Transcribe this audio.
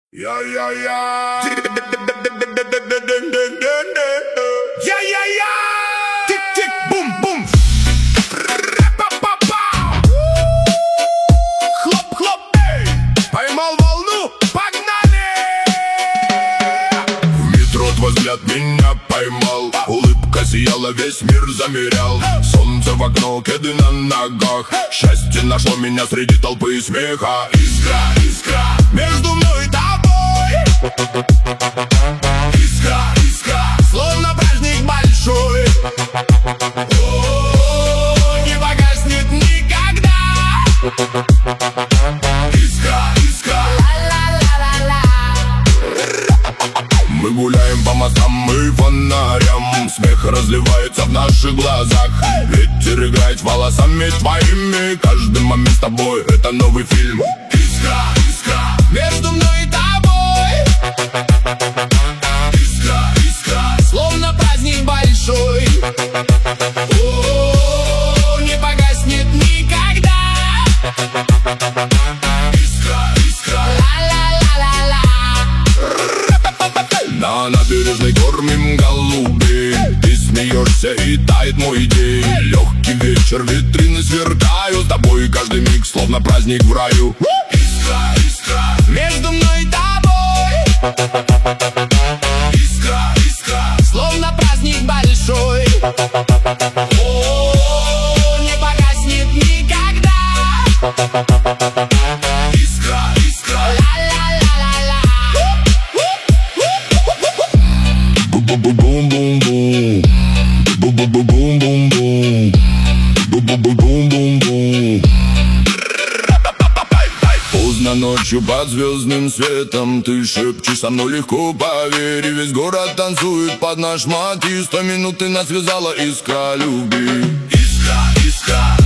Я-я-я. Я-я-я. Тик-тик-бум-бум. Хлоп-хлоп. Поймал волну, погнали. В метро твой взгляд меня поймал. Улыбка сияла, весь мир замерял. Солнце в окно, кеды на ногах. Счастье нашло меня среди толпы и смеха. Искра, искра между мной и тобой. Искра, искра, словно праздник большой. О, не погаснет никогда. Искра, искра. Мы гуляем по мостам и фонарям. Смех разливается в наших глазах. Ветер играет волосами твоими. Каждый момент с тобой — это новый фильм. Искра, искра между мной и тобой. Искра, искра, словно праздник большой. О, не погаснет никогда. Искра, искра. На набережной кормим голубей. Ты смеешься и тает мой день. Легкий вечер, витрины сверкают. С тобой каждый миг словно праздник в раю. Искра, искра между мной и тобой. Искра, искра, словно праздник большой. О, не погаснет никогда. Искра, искра. Бу-бу-бу-бум-бум-бум. Бу-бу-бу-бум-бум-бум. Бу-бу-бу-бум-бум-бум. Поздно ночью под звездным светом ты шепчешь со мной легко, поверь. И весь город танцует под наш мотив. 100 минут ты нас связала искра любви. Искра, искра.